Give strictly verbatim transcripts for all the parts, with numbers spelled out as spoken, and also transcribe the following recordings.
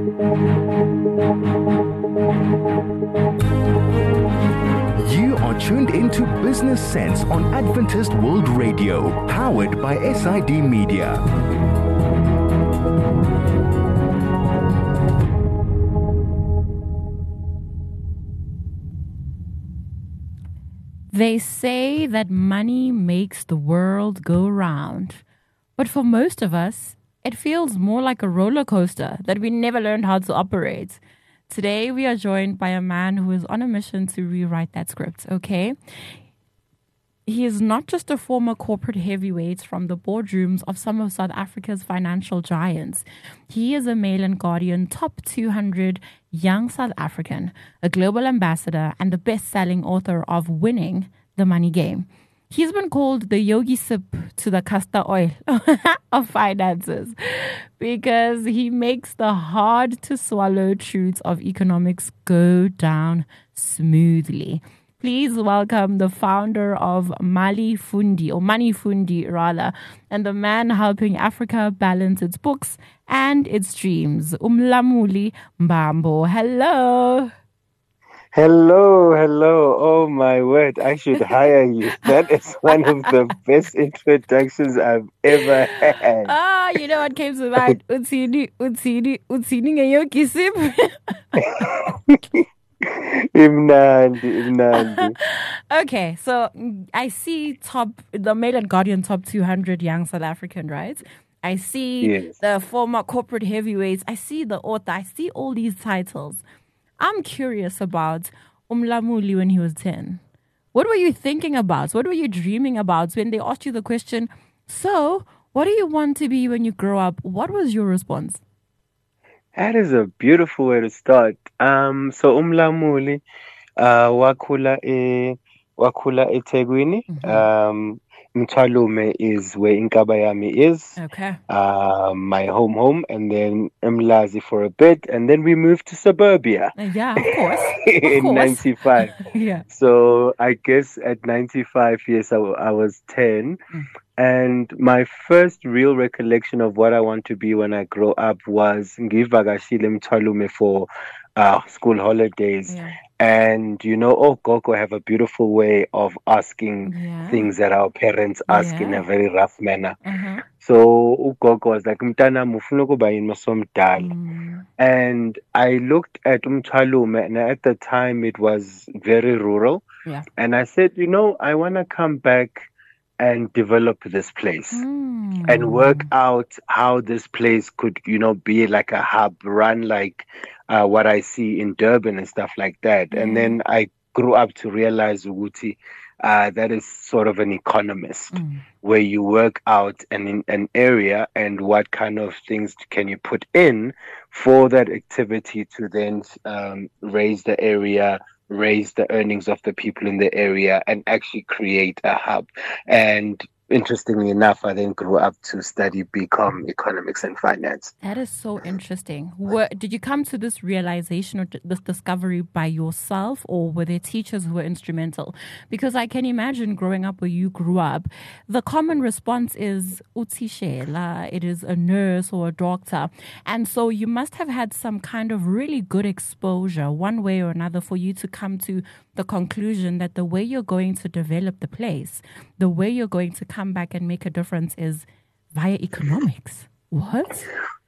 You are tuned into Business Sense on Adventist World Radio, powered by S I D Media. They say that money makes the world go round. But for most of us, it feels more like a roller coaster that we never learned how to operate. Today, we are joined by a man who is on a mission to rewrite that script, okay? He is not just a former corporate heavyweight from the boardrooms of some of South Africa's financial giants. He is a Mail and Guardian top two hundred young South African, a global ambassador, and the best-selling author of Winning the Money Game. He's been called the Yogi Sip to the castor oil of finances because he makes the hard-to-swallow truths of economics go down smoothly. Please welcome the founder of Mali Fundi, or Money Fundi rather, and the man helping Africa balance its books and its dreams, Umlamuli Mbambo. Hello. Hello, hello. Oh my word, I should hire you. That is one of the best introductions I've ever had. Ah, you know what came to mind? Utsini, utsini, utsini ngayoki sip. Imnandi, Imnandi. Okay, so I see top the Mail and Guardian top two hundred young South African, right? I see Yes. the former corporate heavyweights. I see the author. I see all these titles. I'm curious about Umlamuli when he was ten. What were you thinking about? What were you dreaming about when they asked you the question, so what do you want to be when you grow up? What was your response? That is a beautiful way to start. Um, so Umlamuli, uh, wakula e wakula eThekwini. Mm-hmm. Um, Mtwalume is where Inkabayami is. Okay. Uh, my home home, and then Mlazi for a bit, and then we moved to suburbia. Uh, yeah, of course. In Of course. ninety-five. Yeah. So I guess at ninety-five years, I, w- I was ten. Mm. And my first real recollection of what I want to be when I grow up was ngivakashile Mtwalume for uh, school holidays. Yeah. And, you know, oh, Gogo have a beautiful way of asking Yeah. things that our parents ask in Yeah. a very rough manner. Uh-huh. So ugogo was like, mntana mufuna ukuba yini masomdala. Mm. And I looked at Umtwalume, and at the time it was very rural. Yeah. And I said, you know, I want to come back and develop this place Mm. and work out how this place could, you know, be like a hub, run like uh, what I see in Durban and stuff like that. And Yeah. then I grew up to realize, Uguti, uh, that is sort of an economist, Mm. where you work out an an area and what kind of things can you put in for that activity to then um, raise the area, raise the earnings of the people in the area, and actually create a hub. And interestingly enough, I then grew up to study BCom, economics and finance. That is so interesting. Were, did you come to this realization or d- this discovery by yourself, or were there teachers who were instrumental? Because I can imagine growing up where you grew up, the common response is utishela, it is a nurse or a doctor. And so you must have had some kind of really good exposure, one way or another, for you to come to the conclusion that the way you're going to develop the place, the way you're going to come back and make a difference is via economics. What?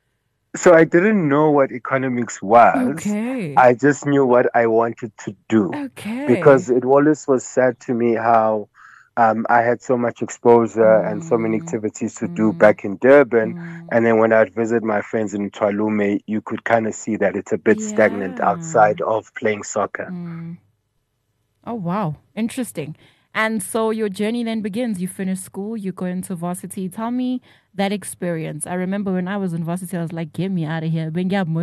So I didn't know what economics was. Okay. I just knew what I wanted to do. Okay. Because it always was said to me how um, I had so much exposure and so many activities to do back in Durban. Mm. And then when I'd visit my friends in Mtwalume, you could kind of see that it's a bit stagnant Yeah. outside of playing soccer. Mm. Oh, wow. Interesting. And so your journey then begins. You finish school, you go into varsity. Tell me that experience. I remember when I was in varsity, I was like, get me out of here.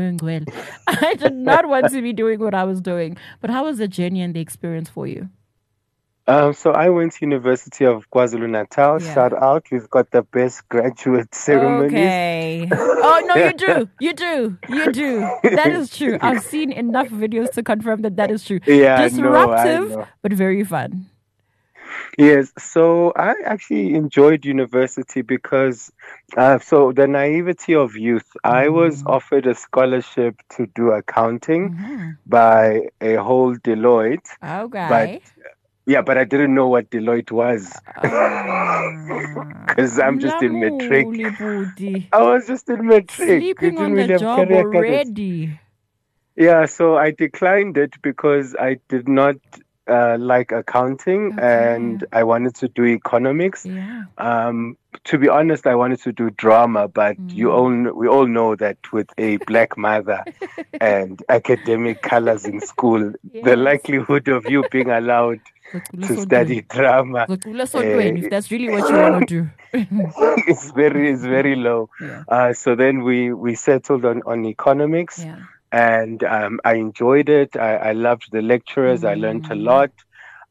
I did not want to be doing what I was doing. But how was the journey and the experience for you? Um, so I went to University of KwaZulu-Natal. Yeah. Shout out. We've got the best graduate ceremonies. Okay. Oh, no, you do. You do. You do. That is true. I've seen enough videos to confirm that that is true. Yeah, I know, I Disruptive, know. but very fun. Yes, so I actually enjoyed university because, uh, so the naivety of youth, I was Mm. offered a scholarship to do accounting Mm-hmm. by a whole Deloitte, but Okay. yeah, but I didn't know what Deloitte was Ah, because I'm just in matric. Lamuli Budi. I was just in matric. We Sleeping didn't on the really have job career guidance. already. Yeah, so I declined it because I did not uh, like accounting Okay. and I wanted to do economics. Yeah. Um, to be honest, I wanted to do drama, but you Mm. all kn- we all know that with a black mother and academic colors in school, the Yes. likelihood of you being allowed Zocula to esontweni. study drama Zocula uh, esontweni, if that's really what you want to do. is very is very low. Yeah. Uh, so then we we settled on on economics, Yeah. and um, I enjoyed it. I, I loved the lecturers. I learned a Mm. lot.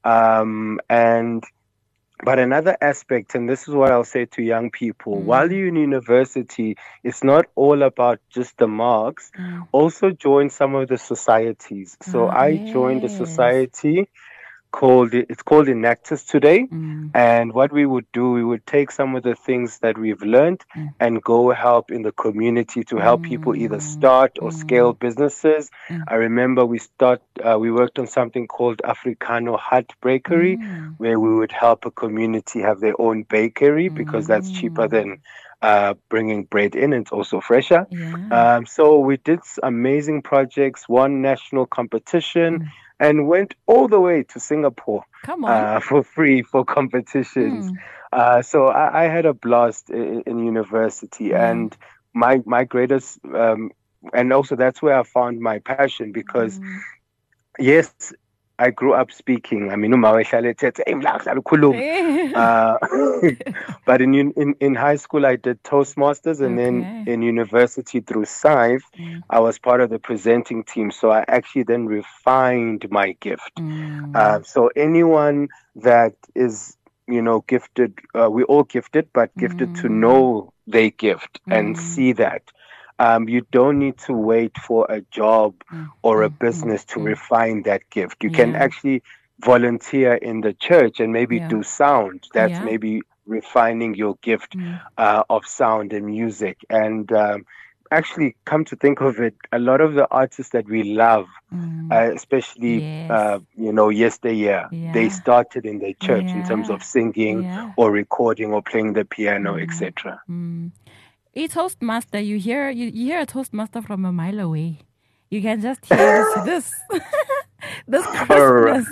Um, and but another aspect, and this is what I'll say to young people, while Mm. you're in university, it's not all about just the marks. Mm. Also join some of the societies. So Ah, I joined a yes. society called it's called Enactus today. Mm. And what we would do, we would take some of the things that we've learned Mm. and go help in the community to help people either Mm. start or scale Mm. businesses. Mm. I remember we start uh, we worked on something called Africano Hut Bakery, Mm. where we would help a community have their own bakery because that's cheaper Mm. than uh, bringing bread in. And it's also fresher. Yeah. Um, so we did s- amazing projects, won national competition, Mm. and went all the way to Singapore Come on. uh, for free for competitions. Mm. Uh, so I, I had a blast in, in university, Yeah. and my my greatest um, and also that's where I found my passion because Mm. yes, I grew up speaking. I mean, uma wehlala ethetha, "Hey, mla, uhlala ukhuluma." Uh, but in, in in high school, I did Toastmasters, and then Okay. in university through SCIVE, Mm. I was part of the presenting team. So I actually then refined my gift. Uh, Mm. so anyone that is, you know, gifted, uh, we all gifted, but gifted to Mm. know they gift and Mm. see that. Um, you don't need to wait for a job Mm. or a Mm. business to Mm. refine that gift. You can Yeah. actually volunteer in the church and maybe Yeah. do sound. That's Yeah. maybe refining your gift Mm. uh, of sound and music. And um, actually, come to think of it, a lot of the artists that we love, Mm. uh, especially Yes. uh, you know yesteryear, they Yeah. started in their church in terms Yeah. of singing Yeah. or recording or playing the piano, Mm. etc. Mm. A Toastmaster, you hear you, you hear a Toastmaster from a mile away. You can just hear this this, this crispness.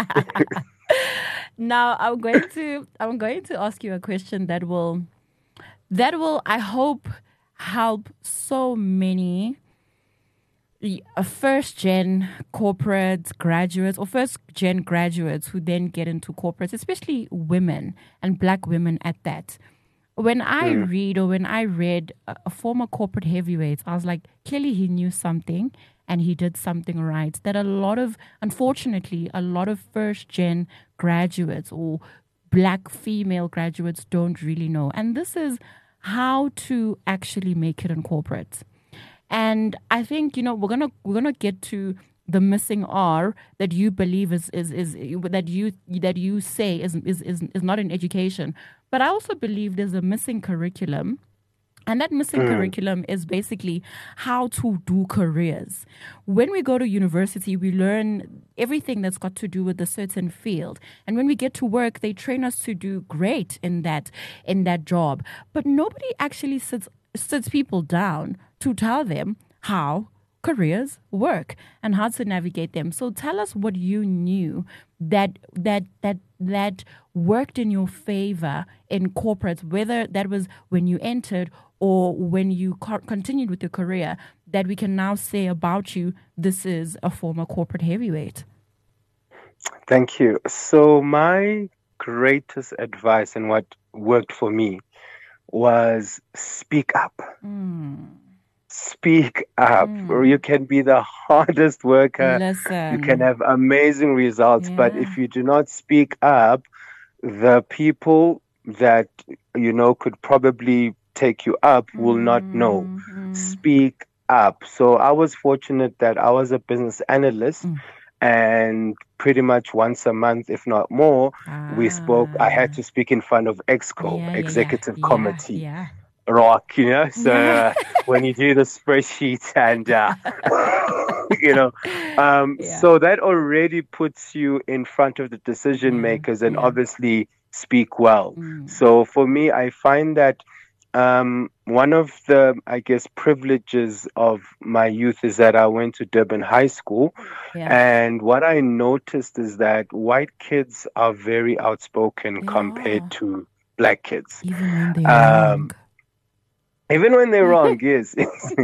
Now I'm going to I'm going to ask you a question that will that will I hope help so many uh, first gen corporate graduates or first gen graduates who then get into corporates, especially women and black women at that. When I Mm. read or when I read a, a former corporate heavyweight, I was like, clearly he knew something and he did something right. That a lot of, unfortunately, a lot of first gen graduates or black female graduates don't really know. And this is how to actually make it in corporate. And I think, you know, we're gonna we're gonna get to the missing R that you believe is is, is that you that you say is, is is is not in education. But I also believe there's a missing curriculum. And that missing Mm. curriculum is basically how to do careers. When we go to university, we learn everything that's got to do with a certain field. And when we get to work, they train us to do great in that in that job. But nobody actually sits sits people down to tell them how careers work and how to navigate them. So tell us what you knew that that that that worked in your favor in corporates, whether that was when you entered or when you co- continued with your career, that we can now say about you, this is a former corporate heavyweight. Thank you. So my greatest advice and what worked for me was speak up. Mm. Speak up. Mm. You can be the hardest worker. Listen. You can have amazing results, but Yeah. if you do not speak up, the people that you know could probably take you up will not know. Mhm. Speak up. So I was fortunate that I was a business analyst. Mm. and pretty much once a month, if not more, Ah. we spoke. I had to speak in front of EXCO, Yeah, yeah, Executive yeah, Committee. Yeah. Rock, you know. So Yeah. uh, when you do the spreadsheet and uh, you know, um, Yeah. so that already puts you in front of the decision Yeah, makers and yeah. obviously speak well. Mm. So for me, I find that um, one of the, I guess, privileges of my youth is that I went to Durban High School. Yeah. And what I noticed is that white kids are very outspoken They compared are. to black kids. Even when they're Um, wrong. Even when they're wrong, yes.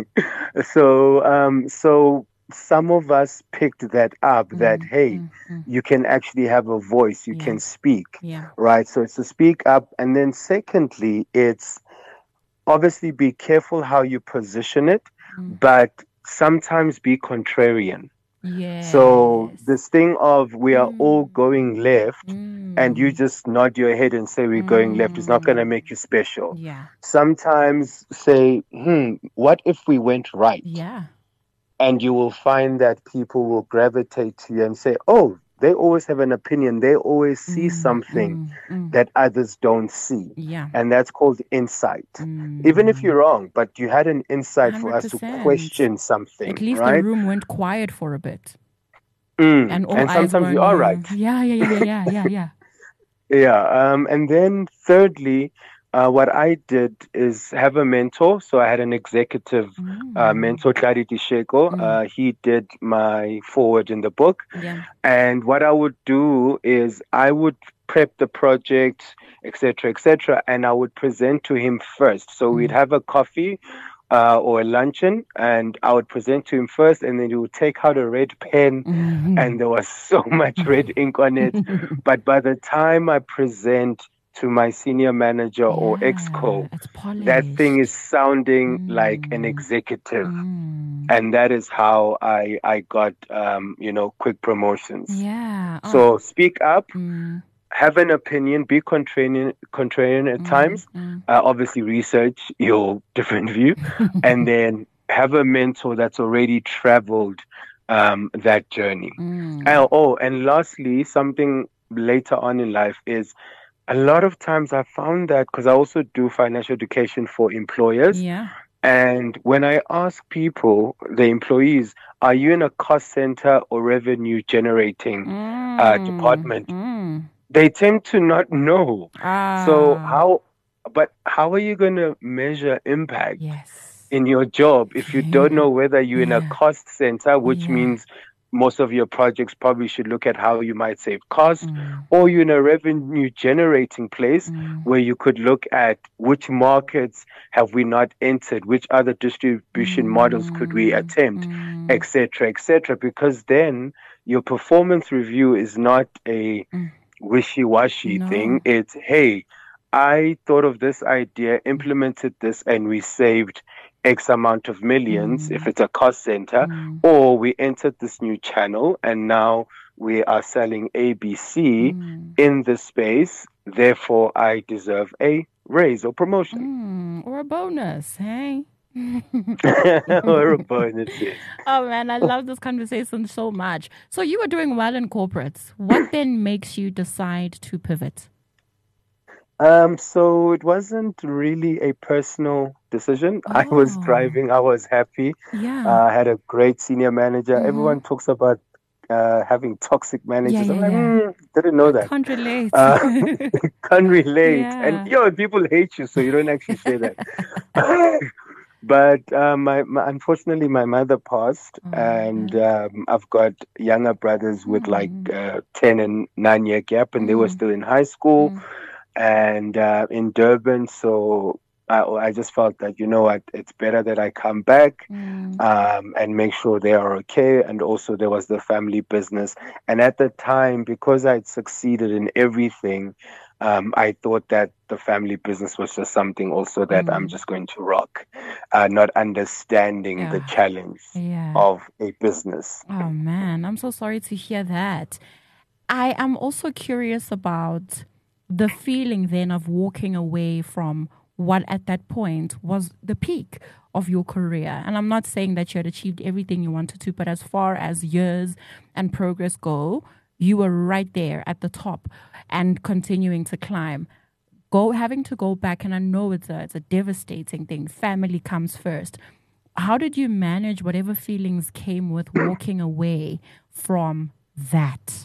so, um, so some of us picked that up. That Mm, hey, mm, mm. you can actually have a voice. You Yeah. can speak, Yeah. right? So it's to speak up, and then secondly, it's obviously be careful how you position it, Mm. but sometimes be contrarian. Yes. So this thing of we are all Mm. going left, Mm. and you just nod your head and say we're going left is not going to Mm. make you special. Yeah. Sometimes say, hmm, what if we went right? Yeah. And you will find that people will gravitate to you and say, oh, they always have an opinion. They always see Mm, something mm, mm. that others don't see. Yeah. And that's called insight. Mm. Even if you're wrong, but you had an insight for us to one hundred percent. question something, At least right? the room went quiet for a bit. Mm. And all And eyes sometimes were you on are you. right. Yeah, yeah, yeah, yeah, yeah, yeah, yeah. Yeah. Um, and then thirdly, uh, what I did is have a mentor. So I had an executive uh, Mm. mentor, Clary Disheko. Mm. Uh, he did my forward in the book. Yeah. And what I would do is I would prep the project, et cetera, et cetera, and I would present to him first. So we'd Mm. have a coffee uh, or a luncheon, and I would present to him first, and then he would take out a red pen, Mhm. and there was so much red ink on it. But by the time I present to my senior manager or Yeah, EXCO, it's polished. that thing is sounding like an Mm. executive. Mm. And that is how I I got um, you know quick promotions. Yeah. Oh. So speak up, Mm. have an opinion, be contrarian, contrarian at Mm. times. Mm. Uh, obviously, research your different view, and then have a mentor that's already traveled um, that journey. Mm. Uh, oh, and lastly, something later on in life is a lot of times I found that because I also do financial education for employers. Yeah. And when I ask people, the employees, are you in a cost center or revenue generating uh, Mm. department? Mm. They tend to not know. Ah. So how, but how are you going to measure impact Yes. in your job if you don't know whether you're in a Yeah. cost center, which Yeah. means most of your projects probably should look at how you might save cost, Mm. or you're in a revenue generating place Mm. where you could look at which markets have we not entered, which other distribution models could we Mm. attempt, Mm. et cetera, et cetera. Because then your performance review is not a Mm. wishy-washy No. thing. It's, hey, I thought of this idea, implemented this, and we saved X amount of millions Mm. if it's a cost center, Mm. or we entered this new channel and now we are selling A B C Mm. in this space. Therefore, I deserve a raise or promotion Mm. Or a bonus, hey? or a bonus. Yes. Oh man, I love this conversation so much. So you were doing well in corporates. What then makes you decide to pivot? Um, so it wasn't really a personal decision. I was Oh. driving. I was happy. Yeah. Uh, I had a great senior manager. Mhm. Everyone talks about uh, having toxic managers. yeah, I'm like, yeah. mm, didn't know that. Can't relate. Uh, Can't relate. Yeah. And yo, people hate you, so you don't actually say that. But uh, my, my unfortunately, my mother passed, Oh, and um, I've got younger brothers with like Mm. uh, ten and nine year gap, and they were Mm. still in high school Mm. and uh, in Durban. So I, I just felt that, you know what, it's better that I come back Mm. um, and make sure they are okay. And also, there was the family business. And at the time, because I'd succeeded in everything, um, I thought that the family business was just something also that I'm Mm. just going to rock, uh, not understanding the Yeah. challenge Yeah. of a business. Oh man, I'm so sorry to hear that. I am also curious about the feeling then of walking away from what at that point was the peak of your career. And I'm not saying that you had achieved everything you wanted to, but as far as years and progress go, you were right there at the top and continuing to climb. Go having to go back, and I know it's a it's a devastating thing. Family comes first. How did you manage whatever feelings came with walking away from that?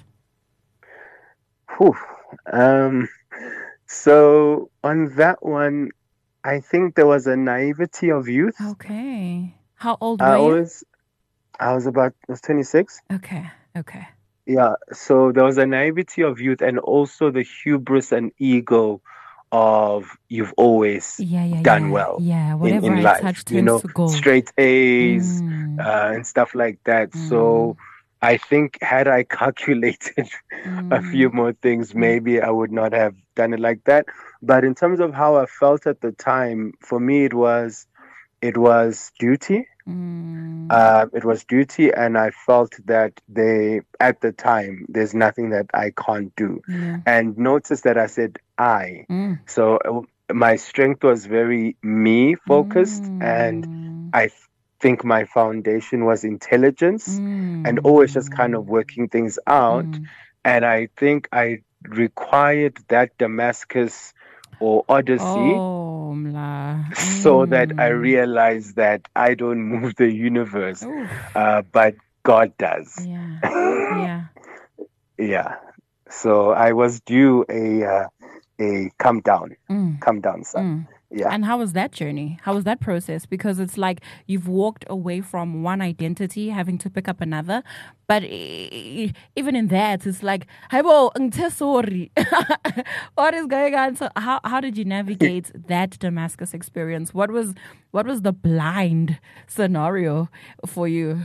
Whew. Um, so on that one, I think there was a naivety of youth. Okay. How old I were you? was, I was about, I was twenty-six. Okay. Okay. Yeah. So there was a naivety of youth, and also the hubris and ego of you've always Yeah, yeah, done yeah. well Yeah, in, whatever in I life, touch you turns know, to gold. straight A's Mm, uh, and stuff like that. mm, So I think had I calculated a few mm, more things, mm, maybe I would not have done it like that. But in terms of how I felt at the time, for me, it was it was duty. mm. Uh, it was duty, and I felt that they, at the time, there's nothing that I can't do. Yeah. And notice that I said I. Mm, So uh, my strength was very me focused, and mm, I th- think my foundation was intelligence and mm, always just kind of working things out. mm. And I think I required that Damascus or Odyssey Oh, mla. so that I Mm. realized that I don't move the universe, Oof. uh, but God does. Yeah. Yeah. Yeah. So I was due a uh, a come down, Mm, come down, son. mm. Yeah. And how was that journey? How was that process? Because it's like you've walked away from one identity, having to pick up another. But e- even in that, it's like, hey, bo, ngithe sorry. What is going on? So how how did you navigate that Damascus experience? What was what was the blind scenario for you?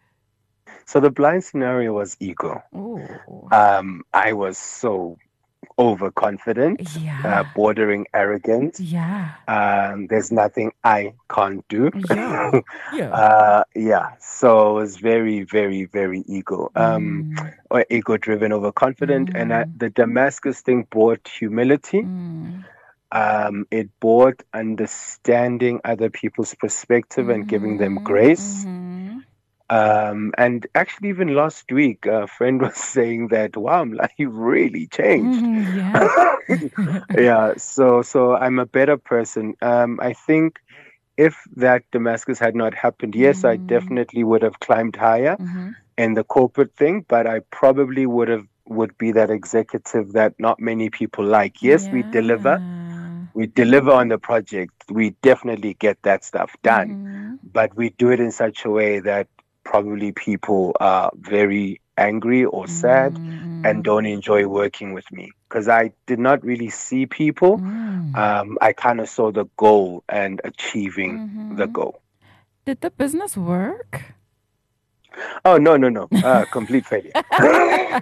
So the blind scenario was ego. Oh, Um, I was so overconfident, uh, yeah, bordering arrogant. yeah, Um, there's nothing I can't do. yeah, yeah. uh, yeah. So it was very, very, very ego, um, Mm, or ego-driven, overconfident, and I, mm, the Damascus thing brought humility. mm. Um, it brought understanding other people's perspective and giving them grace. Mm-hmm. Um, and actually, even last week, a friend was saying that, wow, like, you really changed. Mm-hmm. Yeah. Yeah, so so I'm a better person. Um, I think if that Damascus had not happened, yes, I Mm. definitely would have climbed higher Mm-hmm. in the corporate thing, but I probably would have would be that executive that not many people like. Yes, we deliver. Yeah. We deliver on the project. We definitely get that stuff done, Mm-hmm. but we do it in such a way that probably people are very angry or sad Mm-hmm. and don't enjoy working with me because I did not really see people. Mm. Um, I kind of saw the goal and achieving Mm-hmm. the goal. Did the business work? Oh, no, no, no. Uh, complete failure. Come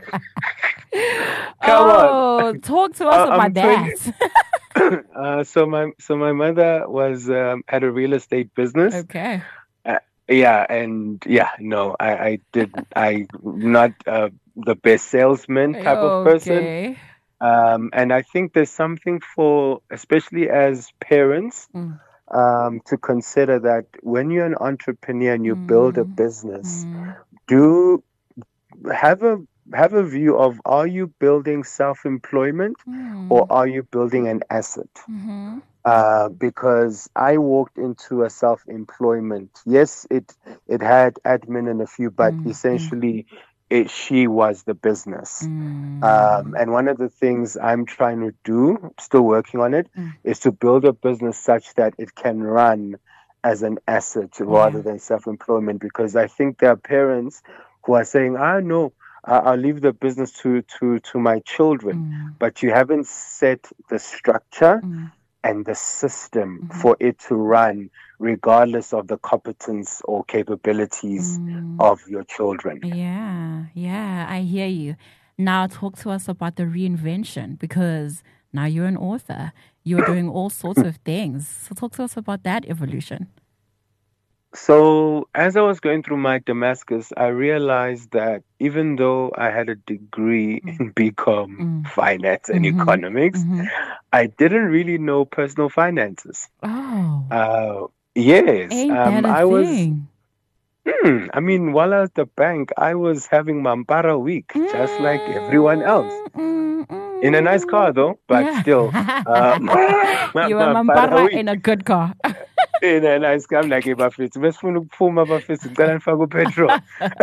oh, talk to us Uh, about I'm that. on. uh, so my so my mother was um, had a real estate business. Okay. Uh, yeah, and yeah, no, I, I did. I not uh, the best salesman type of person. Okay. Um, and I think there's something for, especially as parents, Mm. um, to consider that when you're an entrepreneur and you build a Mm. business, Mm. do have a have a view of, are you building self-employment Mm. or are you building an asset? Mm-hmm. Uh, because I walked into a self-employment. Yes, it it had admin and a few, but Mm. essentially, it she was the business. Mm. Um, and one of the things I'm trying to do, still working on it, Mm. is to build a business such that it can run as an asset rather Yeah. than self-employment. Because I think there are parents who are saying, "Ah, no, I- I'll leave the business to to to my children," Mm. but you haven't set the structure Mm. and the system Mhm. for it to run, regardless of the competence or capabilities Mm. of your children. Yeah, yeah, I hear you. Now talk to us about the reinvention, because now you're an author. You're doing all sorts of things. So talk to us about that evolution. So, as I was going through my Damascus, I realized that even though I had a degree Mm. in BCom Mm. finance and Mhm. economics, Mhm. I didn't really know personal finances. Oh, Uh, yes, ain't that um, a I was, thing? hmm, I mean, while I was at the bank, I was having Mampara week, just like everyone else. Mm, mm, In a nice car, mm. though, but Yeah. still, uh, You were Mampara Mampara week. in a good car. In a nice car, I'm like, hey, bafethu, besifuna ukuphuma bafethu, ngicela nifake upetrol.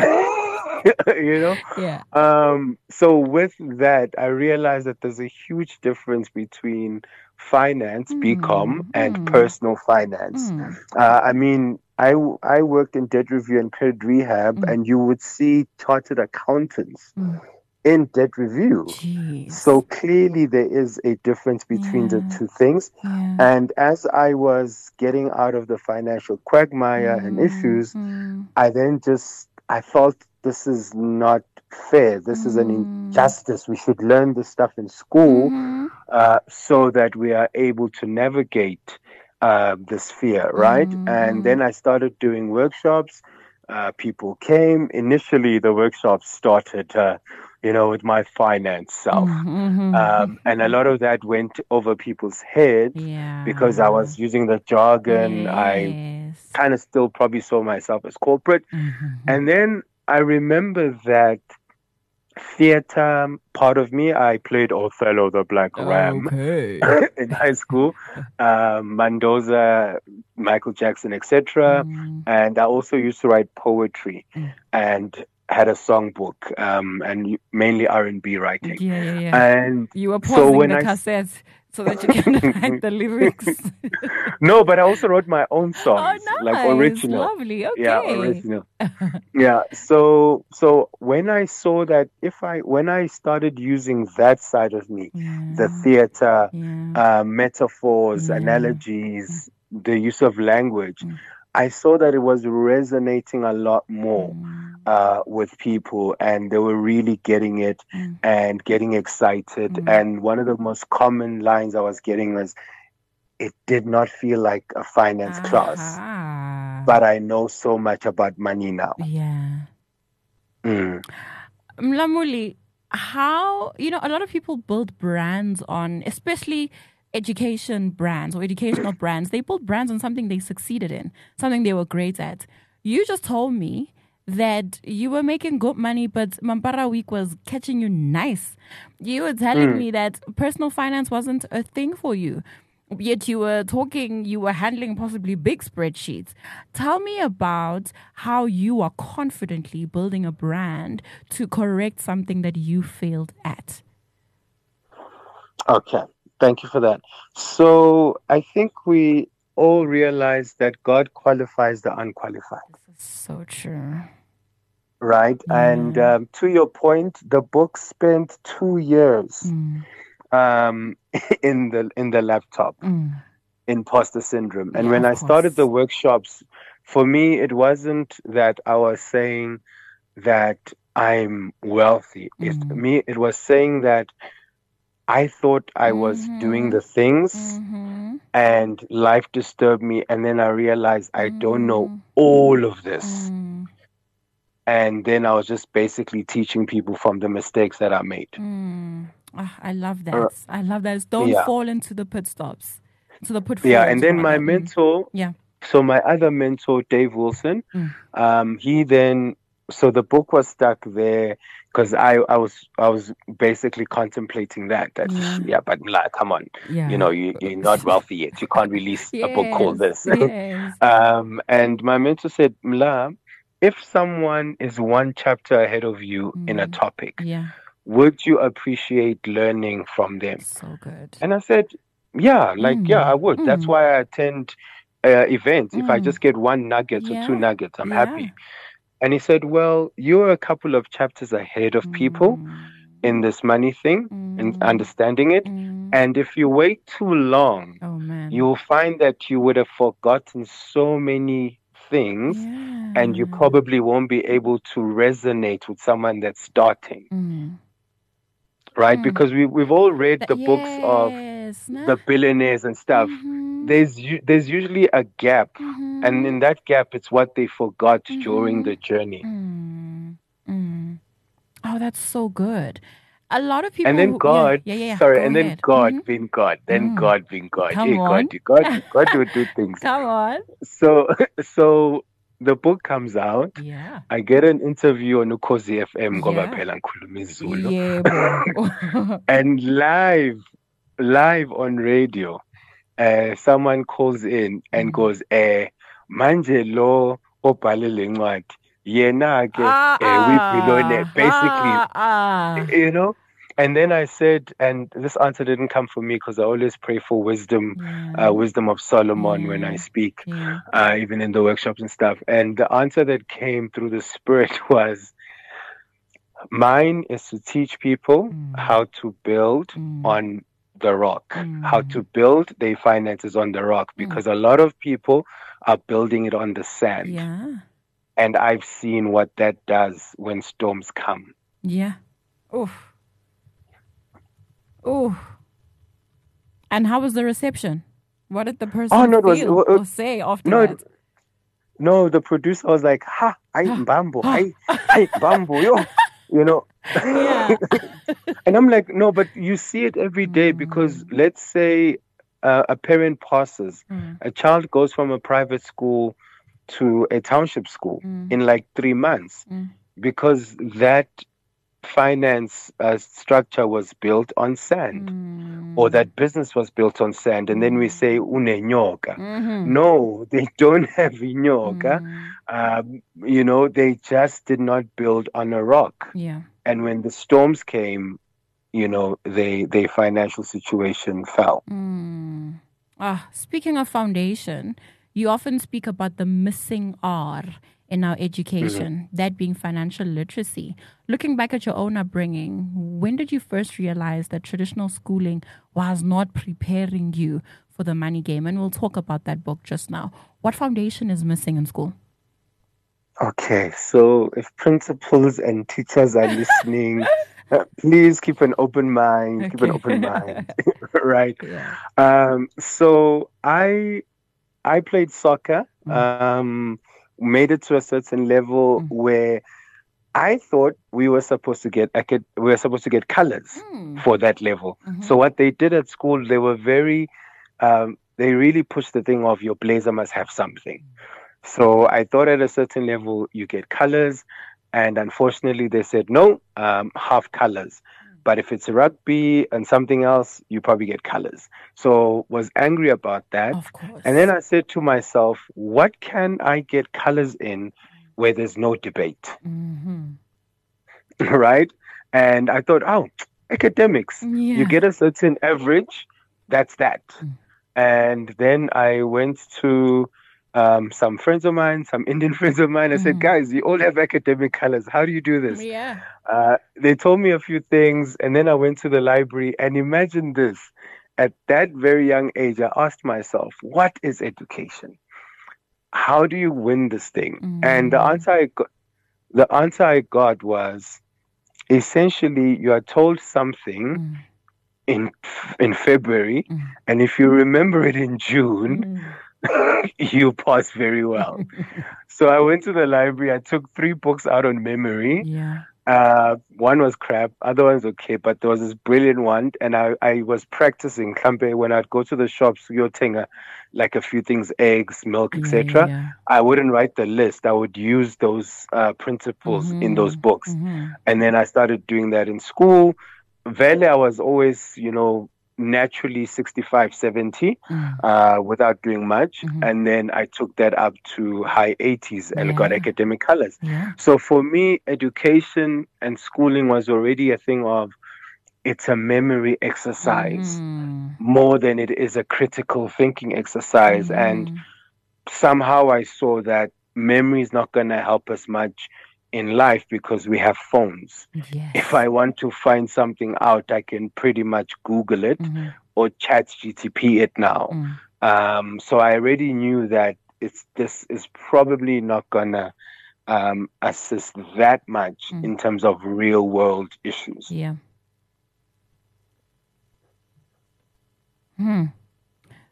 You know? Yeah. Um, so with that, I realized that there's a huge difference between finance, BCom, Mm, and mm, personal finance. mm, Uh, I mean, I, I worked in debt review and credit rehab, mm, and you would see chartered accountants mm. in debt review. So Jeez. clearly, there is a difference between the Yeah. two things. Yeah. And as I was getting out of the financial quagmire and Mm, issues, mm, I then just I felt this is not fair. This is an mm, injustice. We should learn this stuff in school mhm, uh, so that we are able to navigate uh, this fear, right? And mhm, then I started doing workshops. Uh, people came. Initially, the workshops started, uh, you know, with my finance self. Um, and a mhm. lot of that went over people's heads because I Yeah. was using the jargon. I Yes. kind of still probably saw myself as corporate. Mhm. And then I remember that theater part of me. I played Othello the Black Ram Okay. in high school, um, Mendoza, Michael Jackson, et cetera. Mm, And I also used to write poetry mm. and had a songbook, um, and mainly R and B writing. Yeah, yeah, yeah. And You were so pausing when the I cassette so that you can write the lyrics. no, but I also wrote my own Oh, songs, like nice. original. Lovely. Yeah, Okay. original. Yeah. So so when I saw that if I when I started using that side of me, the Yeah. theater, Yeah. uh, metaphors, Yeah. analogies, the use of language, Mm, I saw that it was resonating a lot more mm, uh, with people, and they were really getting it mm, and getting excited. mm. And one of the most common lines I was getting was, "It did not feel like a finance class, Aha. but I know so much about money now." Yeah. Mm. Mlamuli, how, you know, a lot of people build brands on, especially education brands or educational brands. They build brands on something they succeeded in, something they were great at. You just told me that you were making good money, but Mampara Week was catching you nice. You were telling Mm. me that personal finance wasn't a thing for you. Yet you were talking, you were handling possibly big spreadsheets. Tell me about how you are confidently building a brand to correct something that you failed at. Okay, thank you for that. So I think we all realize that God qualifies the unqualified, This is so true. right? And Yeah. um, to your point, the book spent two years Mm, um, in the in the laptop. mm. Imposter syndrome. And Yeah, when of I started the course. workshops, for me, it wasn't that I was saying that I'm wealthy. It's Mm. me, it was saying that I thought I was doing Mm-hmm. the things Mm-hmm. and life disturbed me. And then I realized I don't know Mm. all of this. Mm. And then I was just basically teaching people from the mistakes that I made. Mm. Ah, I love Uh, that. I love that. Don't yeah. fall into the pit stops, to the Yeah. pitfalls, And then my rather. Mm. mentor, Yeah. so my other mentor, Dave Wilson, Mm. um, he then, so the book was stuck there because I, I was I was basically contemplating that that Yeah. yeah, but like, come on, Yeah. you know, you you're not wealthy yet, you can't release a book called Yes. this. Yes. um, and my mentor said, Mla, if someone is one chapter ahead of you in a Mm. topic, Yeah. would you appreciate learning from them? So good. And I said, yeah, like Mm. yeah, I would. Mm. That's why I attend uh, events. If I Mm. just get one nugget or two Yeah. nuggets, I'm Yeah. happy. And he said, well, you're a couple of chapters ahead of people Mm. in this money thing and Mm. understanding it. Mm. And if you wait too long, Oh man. you'll find that you would have forgotten so many things Yeah. and you probably won't be able to resonate with someone that's starting, Mm. right? Mm. Because we, we've all read That- the books of yes. Nah. the billionaires and stuff. Mhm. there's u- there's usually a gap, Mm-hmm. and in that gap, it's what they forgot during Mm-hmm. the journey. Mm. Mm. Oh, that's so good. A lot of people And then who, yeah, God, yeah, yeah, yeah. sorry, Go and then ahead. God Mm-hmm. being God, then Mm. God being God. Come Hey, on. God, God, God would do things. Come on. So, so the book comes out. Yeah. I get an interview on Ukhozi F M ngoba Yeah. phela ngikhuluma isiZulu. Yebo. And live, live on radio, uh, someone calls in and Mm. goes, eh, manje lo obhale le ncwadi, yena ke Ah, eh, wiphi ah, basically, ah, ah. you know. And then I said, and this answer didn't come from me because I always pray for wisdom, Yeah. uh, wisdom of Solomon when I Yeah. speak, Yeah. uh, even in the workshops and stuff. And the answer that came through the Spirit was, mine is to teach people Mm. how to build Mm. on the rock, how Mm. to build their finances on the rock, because a lot of people are building it on the sand. Yeah. And I've seen what that does when storms come. Yeah. Oof. Oof. And how was the reception? What did the person Oh, no, it was- feel it was- or say after No, that? no, the producer was like, ha, ay, Mbambo, ay, ay, Mbambo, yo, you know. Yeah. And I'm like, no, but you see it every day because let's say uh, a parent passes, Mm. a child goes from a private school to a township school Mm. in like three months Mm. because that finance uh, structure was built on sand. Mm. Or that business was built on sand, and then we say unenyoka. Mhm. No, they don't have inyoka. Mm. Um, you know, they just did not build on a rock. Yeah. And when the storms came, you know, they their financial situation fell. Mm. Ah, speaking of foundation, you often speak about the missing R in our education, that being financial literacy. Looking back at your own upbringing, when did you first realize that traditional schooling was not preparing you for the money game? And we'll talk about that book just now. What foundation is missing in school? Okay, so if principals and teachers are listening, uh, please keep an open mind. Keep an Okay. open mind, right? Yeah. Um, so I I played soccer. Um, made it to a certain level Mm. where I thought we were supposed to get acad- we were supposed to get colors Mm. for that level. Mhm. So what they did at school, they were very, um, they really pushed the thing of your blazer must have something. So I thought at a certain level you get colors, and unfortunately they said no, um, half colors. But if it's rugby and something else, you probably get colors. So was angry about that. Of course. And then I said to myself, what can I get colors in where there's no debate? Mhm. Right? And I thought, oh, academics. Yeah. You get a certain average, that's that. Mm. And then I went to um, some friends of mine, some Indian friends of mine. I said, Mhm. guys, you all have academic colors. How do you do this? Yeah. Uh, they told me a few things, and then I went to the library. And imagine this: at that very young age, I asked myself, "What is education? How do you win this thing?" Mm. And the answer I got, the answer I got was, essentially, you are told something Mm. in in February, Mm. and if you remember it in June, Mm. you pass very well. So I went to the library. I took three books out on memory. Yeah. Uh, one was crap, other one's okay, but there was this brilliant one, and I, I was practicing Kampe when I'd go to the shops, Yotenga, like a few things, eggs, milk, Yeah, et cetera. yeah, yeah. I wouldn't write the list. I would use those uh, principles in those Mhm. books, Mhm. and then I started doing that in school. Vele, I was always, you know, naturally sixty-five, seventy Mm. uh, without doing much, Mhm. and then I took that up to high eighties and got Yeah. academic colors. Yeah. So for me, education and schooling was already a thing of, it's a memory exercise Mhm. more than it is a critical thinking exercise. And Mhm. somehow I saw that memory is not going to help us much in life because we have phones. Yes. If I want to find something out, I can pretty much Google it Mhm. or chat G T P it now. Mm. Um, so I already knew that it's this is probably not gonna um, assist that much Mm. in terms of real world issues. Yeah. Hmm.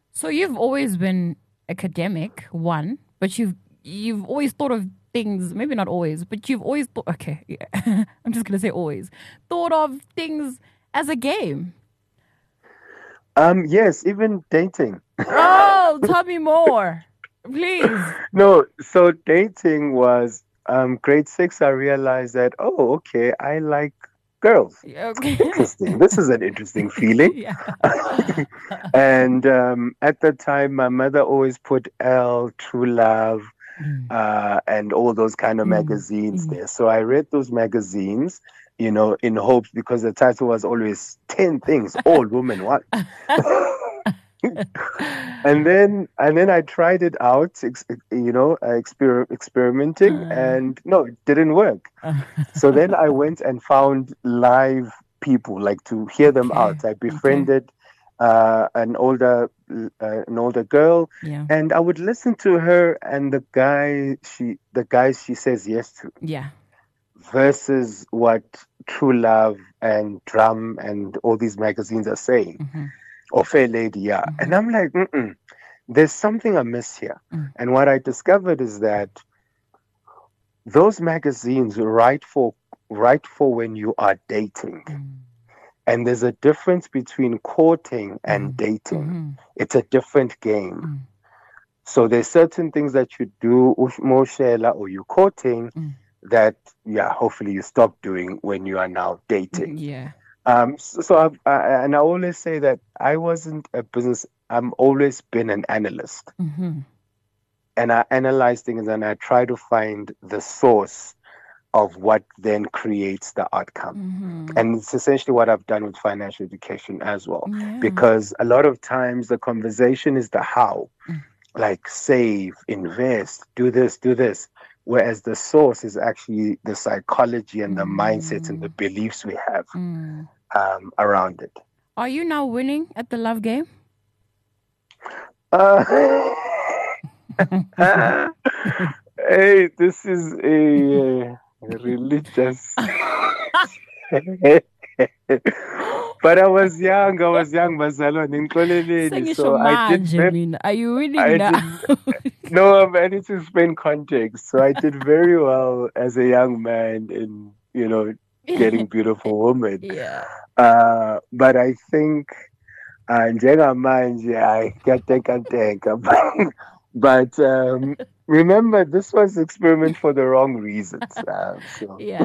So you've always been academic, one, but you've you've always thought of things, maybe not always, but you've always thought, okay, yeah, I'm just going to say always, thought of things as a game. Um, yes, even dating. Oh, tell me more, please. No, so dating was um grade six. I realized that, oh, okay, I like girls. Okay. Interesting. This is an interesting feeling. Yeah. And um, at the time, my mother always put Elle, True Love, uh, and all those kind of magazines there. So I read those magazines, you know, in hopes, because the title was always ten things all women want. and then and then I tried it out, ex- you know, uh, exper- experimenting, Uh. and no, it didn't work. So then I went and found live people, like to hear them Okay, out. I befriended uh, an older uh, an older girl, Yeah. and I would listen to her and the guy she the guys she says yes to, Yeah. versus what True Love and Drum and all these magazines are saying, Mm-hmm. or Fair Lady, yeah. And I'm like, mm-mm, there's something amiss here. Mm. And what I discovered is that those magazines write for write for when you are dating. Mm. And there's a difference between courting and Mm. dating. Mm-hmm. It's a different game. Mm. So there's certain things that you do, Moshela, or you courting, Mm. that, yeah, hopefully you stop doing when you are now dating. Yeah. Um, so, so I've, I, and I always say that I wasn't a business, I'm always been an analyst. Mm-hmm. And I analyze things and I try to find the source of what then creates the outcome. Mm-hmm. And it's essentially what I've done with financial education as well. Yeah. Because a lot of times the conversation is the how, Mm. like save, invest, do this, do this. Whereas the source is actually the psychology and the mindsets and the beliefs we have Mm. um, around it. Are you now winning at the love game? Uh, hey, this is a uh, religious. But I was young, I was young, Bazalwane, Nkoleleni, so I did. Sengisho ve- manje, are you winning I now? No, um, I need to explain context. So I did very well as a young man in, you know, getting beautiful women. Yeah. Uh, but I think uh, njengamanje I katenka. But um, remember, this was experiment for the wrong reasons. Uh, so. Yeah.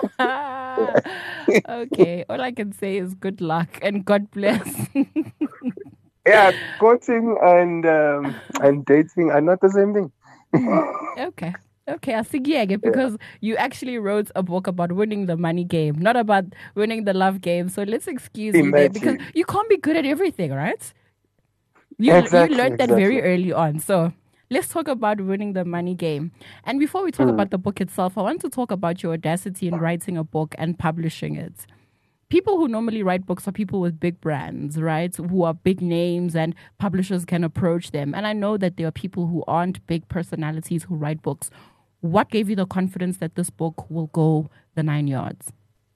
Okay. All I can say is good luck and God bless. Yeah, courting and um, and dating are not the same thing. Okay. Okay, I see yeah, because you actually wrote a book about winning the money game, not about winning the love game. So let's excuse you there because Imagine. you can't be good at everything, right? You, Exactly, you learned that very exactly. early on. So let's talk about winning the money game. And before we talk Mm. about the book itself, I want to talk about your audacity in writing a book and publishing it. People who normally write books are people with big brands, right? Who are big names and publishers can approach them. And I know that there are people who aren't big personalities who write books. What gave you the confidence that this book will go the nine yards?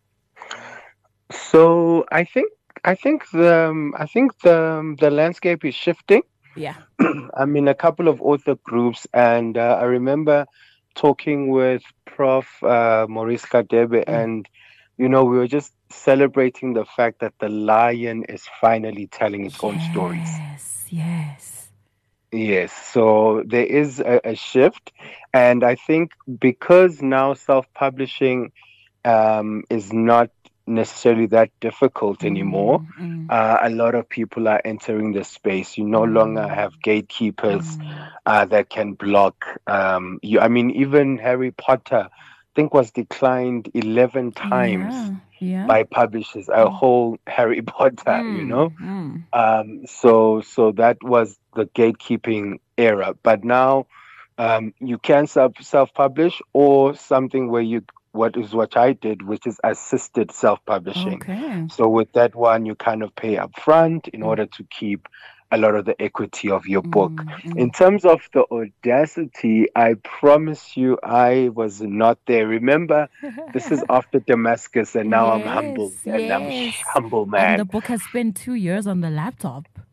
So I think I think the um, I think the um, the landscape is shifting. Yeah. I'm in a couple of author groups, and uh, I remember talking with Prof uh, Maurice Kadebe, and you know we were just celebrating the fact that the lion is finally telling its own stories. Yes, yes. Yes, so there is a, a shift, and I think because now self-publishing um, is not necessarily that difficult anymore, Mm, mm, uh, a lot of people are entering the space. You no longer have gatekeepers mm. uh, that can block um, you. I mean, even Harry Potter, I think, was declined eleven times Yeah, yeah. by publishers. A whole Harry Potter, you Mm, know. mm. Um, so so that was the gatekeeping era. But now um, you can self self publish or something where you what is what I did, which is assisted self publishing. Okay. So with that one, you kind of pay up front in order to keep a lot of the equity of your book. Mm, In terms of the audacity, I promise you, I was not there. Remember, this is after Damascus, and now I'm humble, Yes, and I'm yes. humble And man. the book has spent two years on the laptop.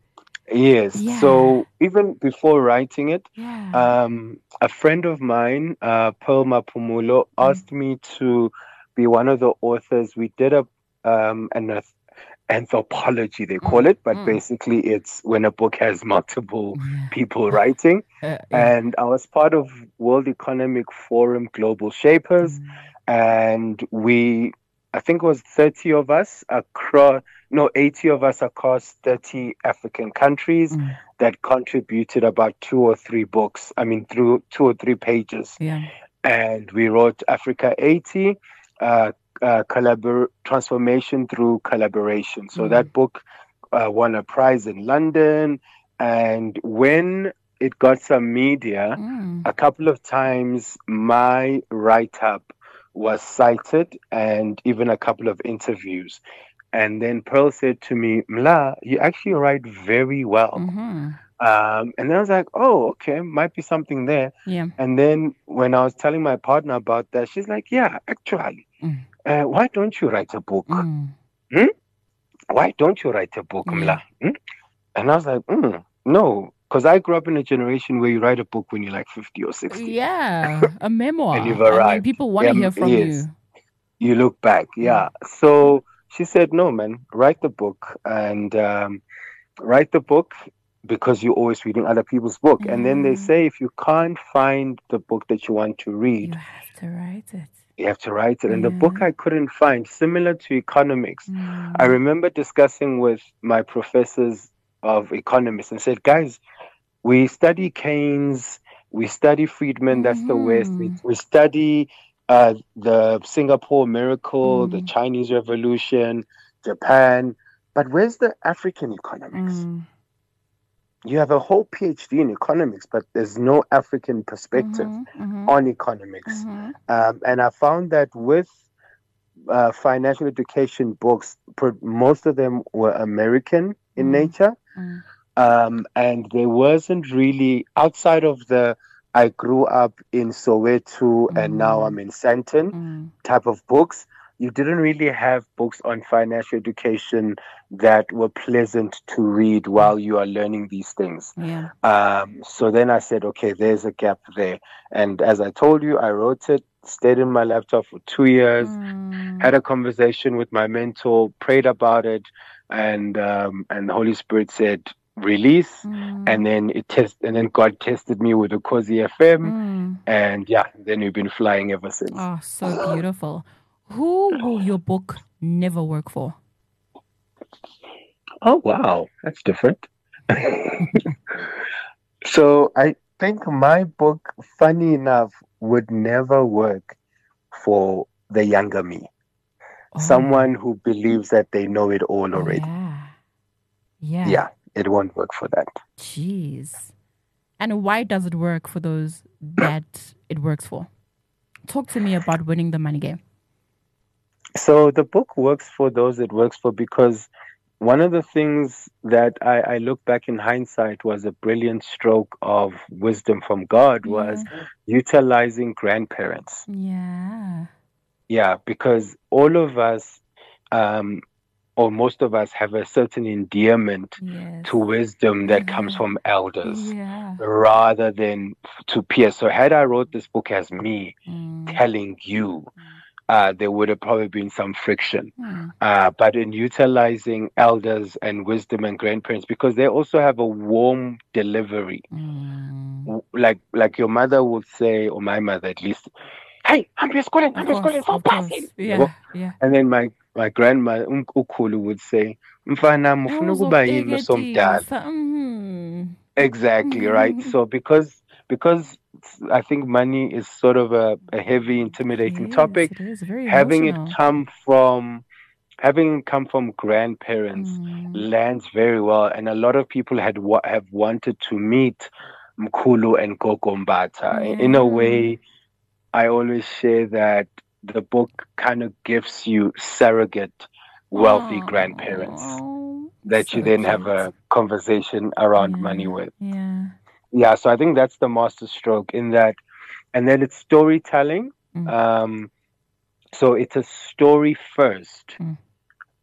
Yes. Yeah. So even before writing it, Yeah. um, a friend of mine, uh, Pearl Mapumulo, asked me to be one of the authors. We did a um, an eth- anthropology, they call Mm, it, but mm. basically it's when a book has multiple Yeah. people writing. Uh, yeah. And I was part of World Economic Forum Global Shapers, Mm. and we, I think it was thirty of us across, no, eighty of us across thirty African countries Mm. that contributed about two or three books. I mean, through two or three pages. Yeah. And we wrote Africa eighty, uh, uh, collabor- transformation through collaboration. So Mm. that book uh, won a prize in London. And when it got some media, Mm. a couple of times my write up was cited and even a couple of interviews. And then Pearl said to me, Mla, you actually write very well. Mm-hmm. Um, and then I was like, oh, okay, might be something there. Yeah. And then when I was telling my partner about that, she's like, yeah, actually, Mm. uh, why don't you write a book? Mm. Hmm? Why don't you write a book, Yeah. Mla? Hmm? And I was like, mm, no, because I grew up in a generation where you write a book when you're like fifty or sixty. Yeah. A memoir. And you've I mean, arrived. people want to Um, hear from yes. you. You look back, yeah. So she said, no, man, write the book and um, write the book because you're always reading other people's book. And then they Yeah. say if you can't find the book that you want to read, You have to write it. you have to write it. And the Yeah. book I couldn't find, similar to economics. Mm. I remember discussing with my professors of economics and said, guys, we study Keynes, we study Friedman, that's the West. We, Mhm. we study uh, the Singapore miracle, the Mm. Chinese Revolution, Japan. But where's the African economics? Mm. You have a whole PhD in economics, but there's no African perspective Mhm. Mhm. on economics. Mhm. Um, and I found that with uh, financial education books, pro- most of them were American in Mm. nature. Mm. Um, and there wasn't really, outside of the I grew up in Soweto and now Mm. I'm in Sandton Mm. type of books, you didn't really have books on financial education that were pleasant to read while you are learning these things. Yeah. Um, so then I said, okay, there's a gap there. And as I told you, I wrote it, stayed in my laptop for two years, Mm. had a conversation with my mentor, prayed about it, and um, and the Holy Spirit said, release. Mm. And then it test and then God tested me with a Cozy F M. Mm. And yeah, then we've been flying ever since. Oh, so beautiful. Who will your book never work for? Oh wow, that's different. So I think my book, funny enough, would never work for the younger me. Oh. Someone who believes that they know it all already. Yeah. Yeah. Yeah, it won't work for that. Jeez. And why does it work for those that it works for? Talk to me about winning the money game. So the book works for those it works for because one of the things that I, I look back in hindsight was a brilliant stroke of wisdom from God was utilizing grandparents. Yeah. Yeah, because all of us, um, or most of us, have a certain endearment Yes. to wisdom that Yeah. comes from elders Yeah. rather than to peers. So had I wrote this book as me Mm. telling you, uh, there would have probably been some friction. Mm. Uh, but in utilizing elders and wisdom and grandparents, because they also have a warm delivery, Mm. W- like like your mother would say, or my mother at least, "Hey, I'm just calling, I'm Of just calling course, for of course. passing." Yeah, yeah. And then my my grandma um, ukhulu would say, "Mfana, mufuna ukuba yini somdala?" Uzokuteketisa, mhm. Exactly, right? So because because I think money is sort of a, a heavy, intimidating Yes, topic, it is very having emotional. it come from having it come from grandparents Mm. lands very well, and a lot of people had wa- have wanted to meet Mkulu and Gogo Mbata. In a Yeah. way, I always share that the book kind of gives you surrogate wealthy grandparents Oh, that you so then have cute. a conversation around Yeah, money with. Yeah. Yeah, so I think that's the master stroke in that, and then it's storytelling. Mm. Um, so it's a story first, Mm.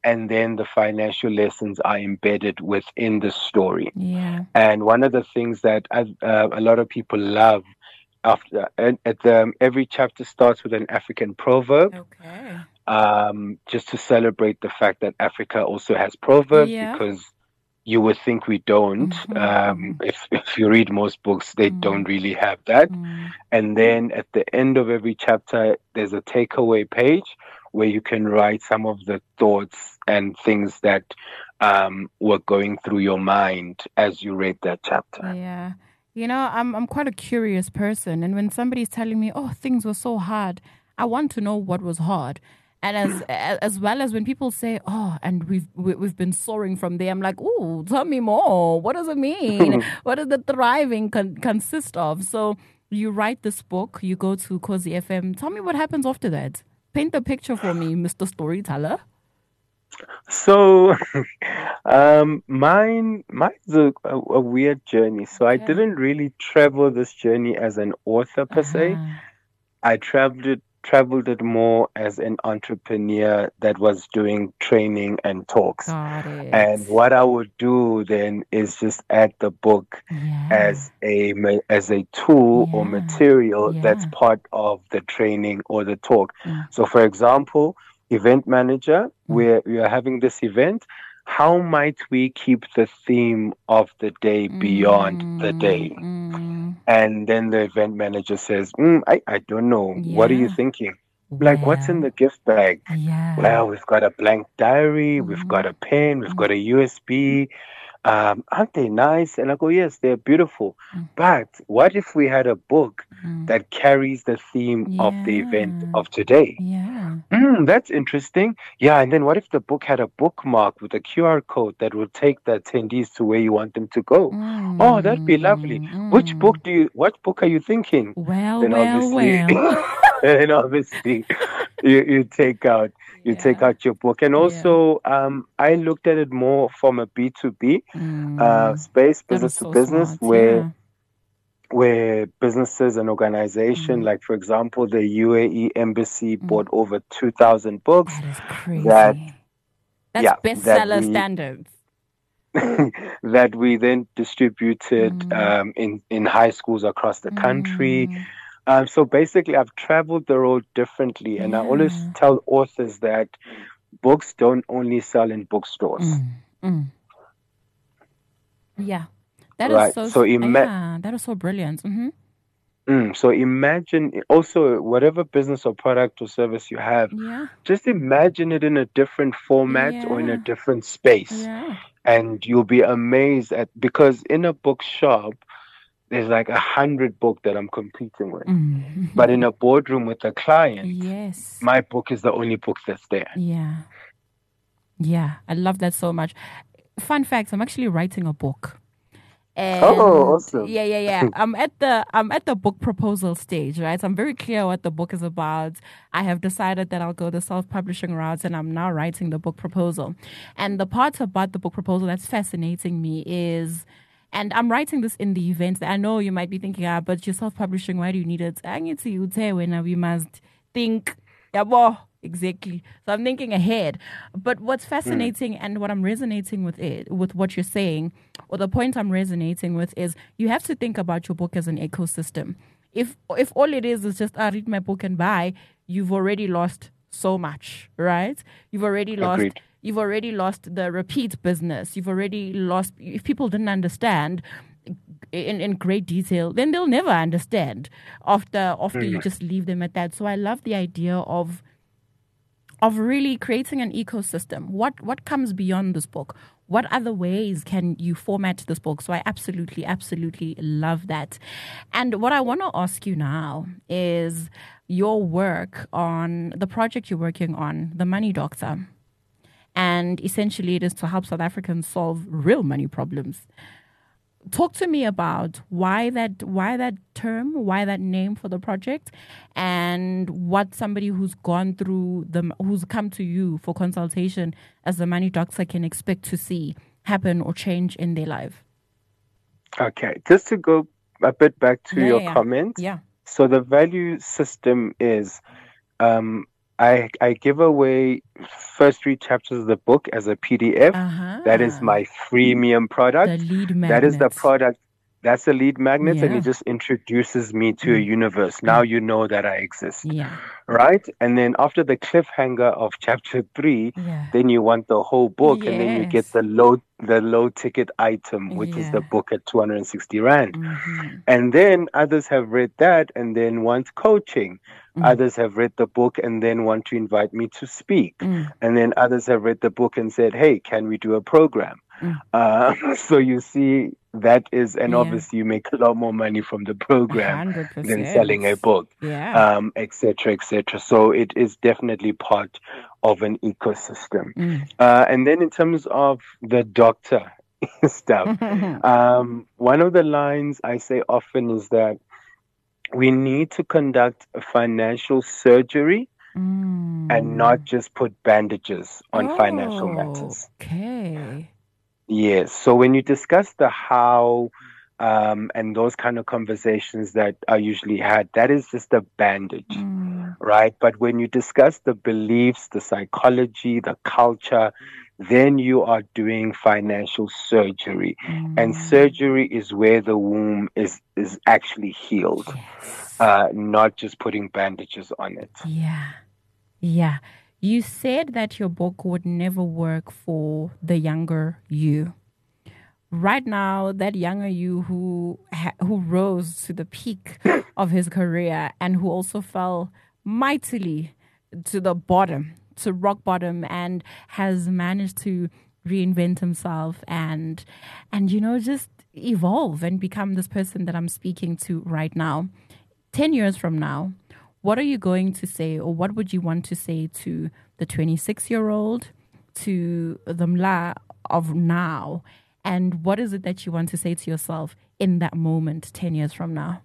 and then the financial lessons are embedded within the story. Yeah. And one of the things that uh, a lot of people love after and at the every chapter starts with an African proverb. Okay. Um, just to celebrate the fact that Africa also has proverbs, Yeah. because you would think we don't. Mhm, Um, mhm. if if you read most books, they Mm. don't really have that. Mm. And then at the end of every chapter, there's a takeaway page where you can write some of the thoughts and things that um, were going through your mind as you read that chapter. Yeah. You know, I'm I'm quite a curious person, and when somebody's telling me, "Oh, things were so hard," I want to know what was hard. And as a- as well as when people say, "Oh, and we've we- we've been soaring from there," I'm like, "Oh, tell me more. What does it mean? What does the thriving con- consist of?" So you write this book, you go to Cozy F M. Tell me what happens after that. Paint the picture for me, Mister Storyteller. So, um, mine, mine's a, a, a weird journey. So I Okay. didn't really travel this journey as an author per se. Uh-huh. I traveled it, traveled it more as an entrepreneur that was doing training and talks. Got it. And what I would do then is just add the book Yeah. as a ma- as a tool or Yeah. material that's Yeah. part of the training or the talk. Mm. So, for example, event manager, Mm. where we are having this event, how might we keep the theme of the day beyond the day? Mm, mm. And then the event manager says, mm, I, I don't know. What are you Yeah. thinking? Like, what's in Well, the gift bag? yeah. Well, we've got a blank diary, we've got Mm, a pen, we've mm, got a U S B. Um, aren't they nice? And I go, yes, they're beautiful. mm, But what if we had a book mm. that carries the theme of the event Yeah. of today? Yeah. Mm, that's interesting. Yeah, and then what if the book had a bookmark with a Q R code that will take the attendees to where you want them to go? Oh, that'd be lovely. Mm, Which mm. book do you, what book are you thinking? Well, Then well, obviously, well. then obviously you, you take out you take Yeah. out your book. And Yeah. also, um, I looked at it more from a B two B uh, Mm. space, That business is to so business, smart. where Yeah. where businesses and organization, Mm. like for example, the U A E embassy Mm. bought over two thousand books That is that, crazy. That's yeah, that bestseller we standards. that we then distributed Mm. um, in in high schools across the country. Mm. Um, so basically, I've traveled the road differently, and I always Yeah. tell authors that books don't only sell in bookstores, Mm. Mm. Yeah. That is right? so, So s- ima- yeah, that is so brilliant. Mm-hmm. mm, so imagine also whatever business or product or service you have, Yeah. just imagine it in a different format or in a Yeah. different space, Yeah. and you'll be amazed at, because in a bookshop there's like a hundred book that I'm competing with, Mm. but in a boardroom with a client, Yes. my book is the only book that's there. Yeah. Yeah. I love that so much. Fun fact, I'm actually writing a book. Oh, And awesome. yeah, yeah, yeah. I'm at the I'm at the book proposal stage, right? So I'm very clear what the book is about. I have decided that I'll go the self-publishing route, and I'm now writing the book proposal. And the part about the book proposal that's fascinating me is, and I'm writing this in the event. I know you might be thinking, ah, but you're self-publishing, why do you need it? I need to you tell when we must think, yeah, well, exactly. So I'm thinking ahead. But what's Mm, fascinating and what I'm resonating with it, with what you're saying, or the point I'm resonating with is you have to think about your book as an ecosystem. If if all it is is just I read my book and buy, you've already lost so much, right? You've already lost agreed. you've already lost the repeat business. You've already lost if people didn't understand in, in great detail, then they'll never understand after after you Mm, just leave them at that. So I love the idea of of really creating an ecosystem. What what comes beyond this book? What other ways can you format this book? So I absolutely, absolutely love that. And what I want to ask you now is your work on the project you're working on, The Money Doctor. And essentially it is to help South Africans solve real money problems. Talk to me about why that why that term, why that name for the project, and what somebody who's gone through the who's come to you for consultation as the Money Doctor can expect to see happen or change in their life. okay, just to go a bit back to Yeah, your yeah, yeah. comment. Yeah. So the value system is um, I I give away first three chapters of the book as a P D F. Uh-huh. That is my freemium product. The lead magnet. That is the product. That's the lead magnet, Yeah. and it just introduces me to a Mm. universe. Now you know that I exist, Yeah. right? And then after the cliffhanger of chapter three, Yeah. then you want the whole book, and then you get Yes. the low the low ticket item, which is the Yeah. book at two hundred sixty rand. Mhm. And then others have read that and then want coaching. Mm. Others have read the book and then want to invite me to speak. Mm. And then others have read the book and said, hey, can we do a program? Mm. Uh, so you see, that is, and Yeah. obviously you make a lot more money from the program hundred percent. than selling a book, Yeah. um, et cetera, et cetera. So it is definitely part of an ecosystem. Mm. Uh, and then in terms of the doctor stuff, um, one of the lines I say often is that we need to conduct a financial surgery Mm. and not just put bandages on financial Oh, matters. Okay. Yes. So when you discuss the how um, and those kind of conversations that are usually had, that is just a bandage, Mm. right? But when you discuss the beliefs, the psychology, the culture, then you are doing financial surgery. And Mm. surgery is where the womb is, is actually healed, Yes. uh, not just putting bandages on it. Yeah. Yeah. You said that your book would never work for the younger you. Right now, that younger you who ha- who rose to the peak of his career and who also fell mightily to the bottom, to rock bottom, and has managed to reinvent himself and and you know just evolve and become this person that I'm speaking to right now. ten years from now, what are you going to say, or what would you want to say to the twenty-six-year-old, to the Mla of now? And what is it that you want to say to yourself in that moment ten years from now?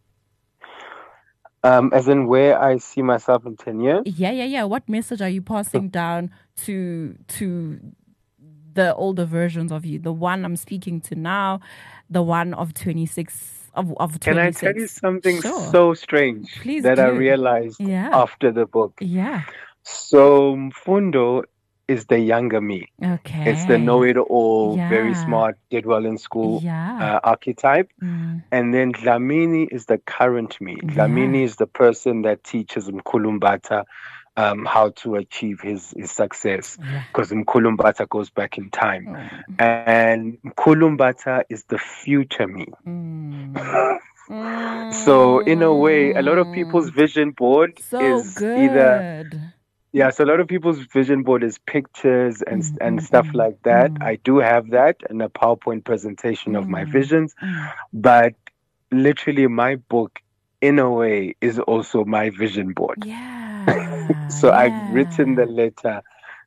Um, as in where I see myself in ten years? Yeah, yeah, yeah. What message are you passing down to to the older versions of you? The one I'm speaking to now, the one of twenty-six, of, of Can I twenty-six. tell you something Sure. so strange Please that I do. realized Yeah. after the book? Yeah. So Mfundo is the younger me. Okay. It's the know-it-all, very Yeah. smart, did well in school Yeah. uh, archetype. Mm. And then Dlamini is the current me. Dlamini Yeah. is the person that teaches Mkulumbata um, how to achieve his, his success. Yeah. Because Mkulumbata goes back in time. Mm. And Mkulumbata is the future me. Mm. So in a way, a lot of people's vision board So is good. either yeah. So a lot of people's vision board is pictures and Mm, and mm, stuff mm, like that. mm. I do have that and a PowerPoint presentation of my Mm, visions, mm. but literally my book, in a way, is also my vision board. Yeah. So I've written the yeah. letter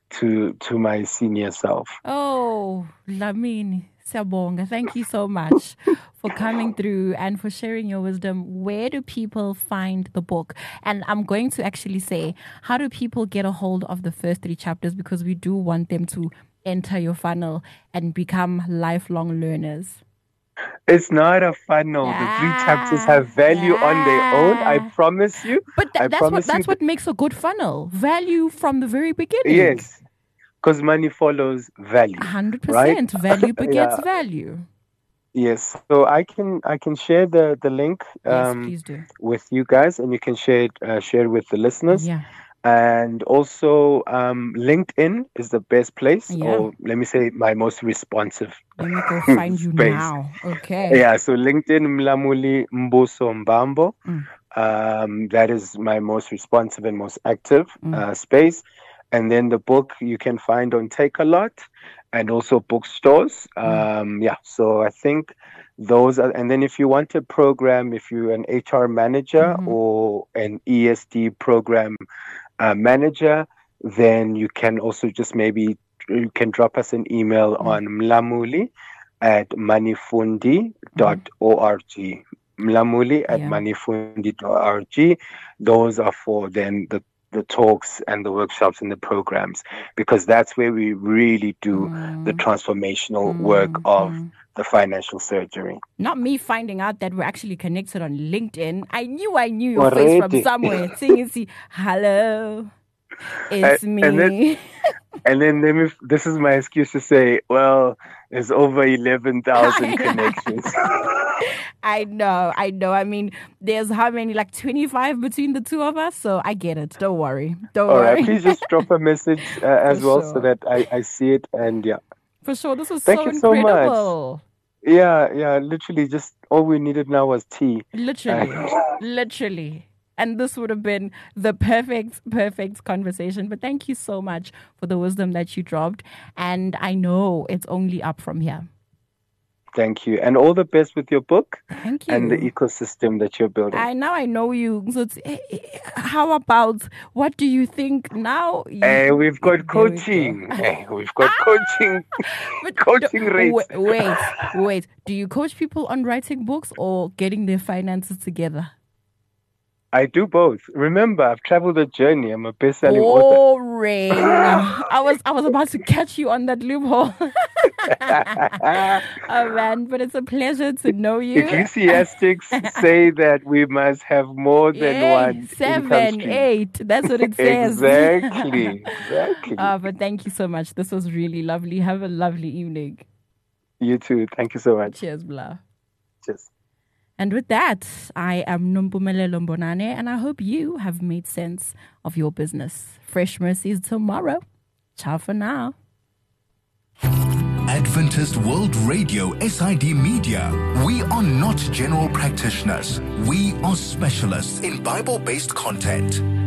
to to my senior self. Oh, Lamini, Siyabonga, thank you so much for coming through and for sharing your wisdom. Where do people find the book? And I'm going to actually say, how do people get a hold of the first three chapters? Because we do want them to enter your funnel and become lifelong learners. It's not a funnel. The three chapters have value on their own. I promise you. But I th- that's what promise you that's what makes a good funnel. Value from the very beginning. Yes, because money follows value. one hundred Right? percent. Value begets Yeah. value. Yes. So I can I can share the the link Yes, um, please do. with you guys, and you can share it uh, share it with the listeners. Yeah. And also, um, LinkedIn is the best place, Yeah. or let me say, my most responsive Let me go find you space. now. Okay. Yeah. So LinkedIn, Mlamuli Mbuso Mbambo. Mm. Um, that is my most responsive and most active Mm. uh, space. And then the book you can find on Take a Lot and also bookstores. Mm. Um, yeah, so I think those are, and then if you want a program, if you're an H R manager Mhm. or an E S D program uh, manager, then you can also just maybe, you can drop us an email Mm. on mlamuli at manifundi dot org. Mlamuli at Yeah. manifundi dot org. Those are for then the the talks and the workshops and the programs, because that's where we really do the Mm. transformational work Mm, of mm. the financial surgery. Not me finding out that we're actually connected on LinkedIn. I knew I knew your face from Already. somewhere. Seeing you see, hello. It's and, me. And then, and then let me, this is my excuse to say, well, there's over eleven thousand connections. I know, I know. I mean, there's how many, like twenty-five between the two of us? So I get it. Don't worry. Don't All worry. right, please just drop a message uh, as For well sure. so that I, I see it. And yeah. For sure. This was Thank so you so incredible. much. Yeah, yeah, literally just all we needed now was tea. Literally. Literally. And this would have been the perfect, perfect conversation. But thank you so much for the wisdom that you dropped. And I know it's only up from here. Thank you. And all the best with your book Thank you. and the ecosystem that you're building. I now I know you. So it's, eh, eh, how about, what do you think now? You, Hey, we've got there we coaching. go. Hey, we've got coaching. But coaching do- rates. Wait, wait, wait. Do you coach people on writing books or getting their finances together? I do both. Remember, I've traveled a journey. I'm a best-selling author. Boring. I was I was about to catch you on that loophole. Oh man, but it's a pleasure to know you. Ecclesiastics say that we must have more than Yay, one income seven, stream. eight. That's what it says. Exactly. Exactly. Uh, but thank you so much. This was really lovely. Have a lovely evening. You too. Thank you so much. Cheers, blah. Cheers. And with that, I am Nompumelelo Mbonane, and I hope you have made sense of your business. Fresh mercies tomorrow. Ciao for now. Adventist World Radio S I D Media. We are not general practitioners. We are specialists in Bible-based content.